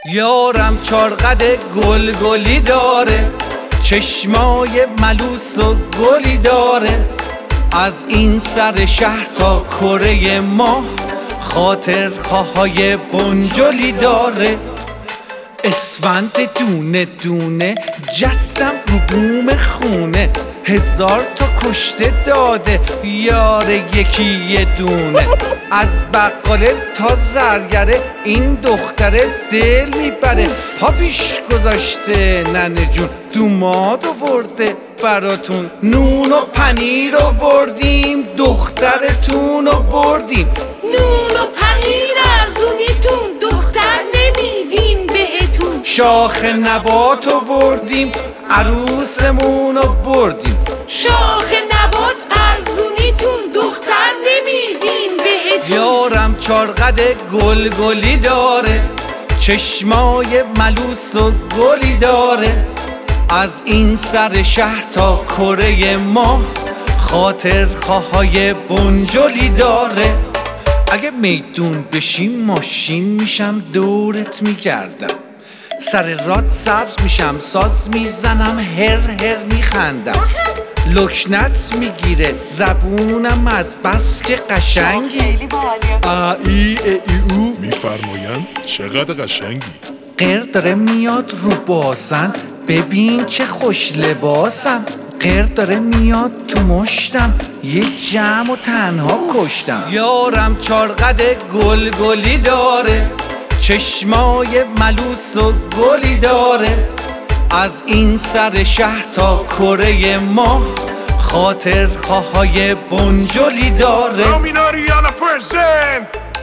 یارم چارقد گلی داره، چشمای ملوس و گلی داره. از این سر شهر تا کره ماه خاطر خواهای بنجلی داره. اسفند دونه دونه جستم رو بوم خونه، 1000 تا کشته داده یار یکی یه دونه. از بقاله تا زرگره این دختره دل میبره، پا پیش گذاشته ننه جون دوماد آورده براتون. نون و پنیر آوردیم دخترتون رو بردیم. نون و پنیر ارزونیتون دختر نمیدیم بهتون. شاخ نبات آوردیم عروسمون رو بردیم. شاخ نبات ارزونیتون دختر نمیدیم بهتون. یارم چارقد گلی داره، چشمای ملوس و گلی داره. از این سر شهر تا کره ماه خاطر خواهای بنجلی داره. اگه میدون بشیم ماشین میشم دورت میگردم، سر راد سبز میشم ساز میزنم هر میخندم. لکنت میگیره زبونم از بس که قشنگی. خیلی باحالی. ای او میفرماین چقدر قشنگی. غیر داره میاد رو بازن، ببین چه خوش لباسم. غیر داره میاد تو مشتم، یه جمع و تنها کشتم. یارم چارقد گلی داره، چشمای ملوس و گلی داره. از این سر شهر تا کره ماه خاطر خواهای بنجلی داره. Dominariana present.